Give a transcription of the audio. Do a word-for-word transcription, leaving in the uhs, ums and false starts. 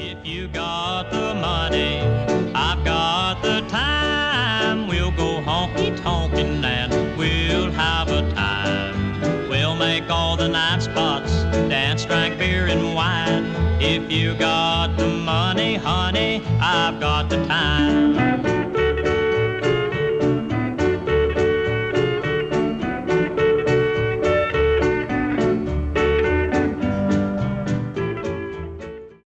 If you got the money, I've got the time. We'll go honky-tonkin' and we'll have a time. We'll make all the night spots dance, drink beer and wine. If you got the money, honey, I've got the time.